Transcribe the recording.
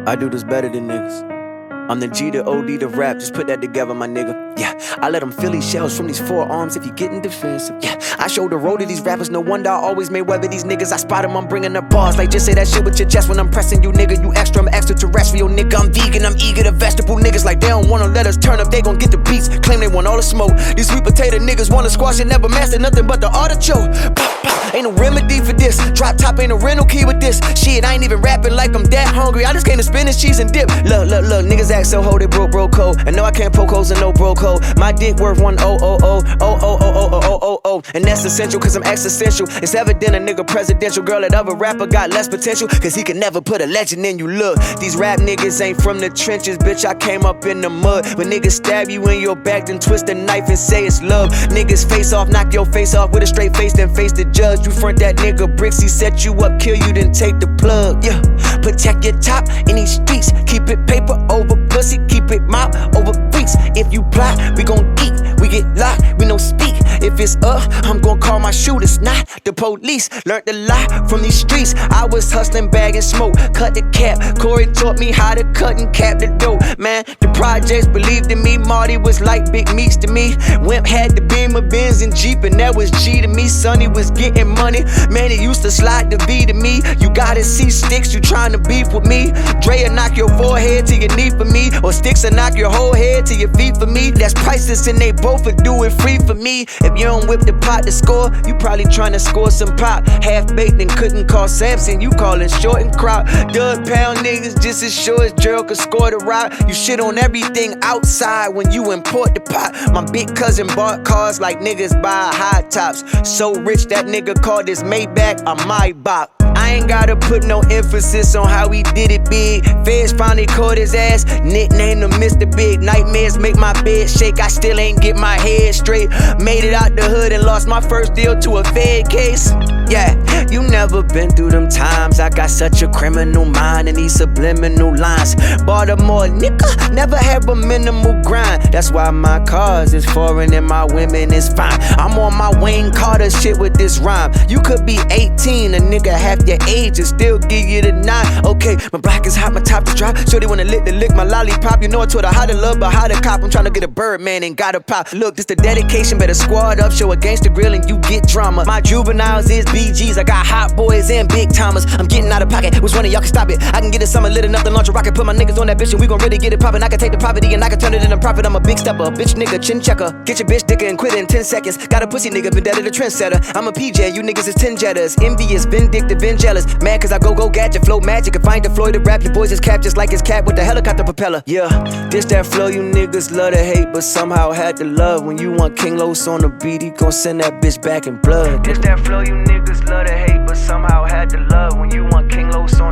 I do this better than niggas. I'm the G to OD to rap, just put that together, my nigga. Yeah, I let them feel these shells from these forearms if you getting defensive. Yeah, I show the road to these rappers, no wonder I always may weather these niggas. I spot them, I'm bringing the bars, like just say that shit with your chest when I'm pressing you, nigga. You extra, I'm extraterrestrial, nigga. I'm vegan, I'm eager to vegetable niggas like they don't wanna let us turn up, they gon' get the beats, claim they want all the smoke. These sweet potato niggas wanna squash and never master nothing but the artichoke. Pop, pop, ain't no remedy for this. Drop top ain't a rental key with this. Shit, I ain't even rapping like I'm that hungry. I just came to spinach, cheese, and dip. Look, niggas act so ho, they broke code. And no, I can't poke holes in no bro code. My dick worth 1-0-0-0-0-0-0-0-0-0. And that's essential, cause I'm existential. It's evident a nigga presidential. Girl, that other rapper got less potential, cause he can never put a legend in you. Look, these rap niggas ain't from the trenches, bitch, I came up in the mud. When niggas stab you in your back, then twist the knife and say it's love. Niggas face off, knock your face off with a straight face, then face the judge. You front that nigga bricks, he set you up, kill you, then take the plug. Yeah, protect your top in these streets. Keep it paper over pussy, keep it mop over freaks. If you plot, we gon' eat, we get locked, we no speak. If it's I'm gon' call my shooters, not the police. Learned a lot from these streets. I was hustling, bagging smoke, cut the cap. Corey taught me how to cut and cap the dope. Man, the projects believed in me. Marty was like big meats to me. Wimp had the Beamer, Benz, and Jeep, and that was G to me. Sonny was getting money, man, it used to slide the V to me. You gotta see sticks, you tryna beef with me. Dre'll knock your forehead to your knee for me, or sticks will knock your whole head to your feet for me. That's priceless and they both would do it free for me. If you don't whip the pot to score, you probably tryna score some pop. Half-baked and couldn't call Samson, you callin' short and crop. Dub pound niggas just as sure as Gerald could score the rock. You shit on everything outside when you import the pot. My big cousin bought cars like niggas buy high tops. So rich that nigga called his Maybach a Maybach. I ain't gotta put no emphasis on how he did it big. Feds finally caught his ass, nicknamed him Mr. Big. Nightmares make my bed shake, I still ain't get my head straight. Made it out the hood and lost my first deal to a Fed case. Yeah, you never been through them times. I got such a criminal mind and these subliminal lines. Baltimore nigga, never have a minimal grind. That's why my cars is foreign and my women is fine. I'm on my Wayne Carter shit with this rhyme. You could be 18, a nigga half your age and still give you the 9. Okay, my block is hot, my top is dry. Sure they wanna lick my lollipop. You know I told her how to love, but how to cop. I'm tryna get a bird, man, ain't got a pop. Look, this the dedication, better squad up. Show a gangster grill and you get drama. My juveniles is BGs, I got hot boys and big timers. I'm getting out of pocket, which one of y'all can stop it? I can get it summer lit enough to launch a rocket. Put my niggas on that bitch and we gon' really get it poppin'. I can take the poverty and I can turn it into profit. I'm a big stepper, bitch nigga, chin checker. Get your bitch dicker and quit in 10 seconds. Got a pussy nigga, vendetta the trendsetter. I'm a PJ, you niggas is 10 jetters. Envious, vindictive, and jealous. Mad cause I go gadget, flow magic. If I ain't deployed to rap, your boys is cap just like his cat with the helicopter propeller. Yeah, this that flow you niggas love to hate, but somehow had to love. When you want King Los on the beat, he gon' send that bitch back in blood. This that flow you niggas love to hate, but somehow had to love. When you want King Los on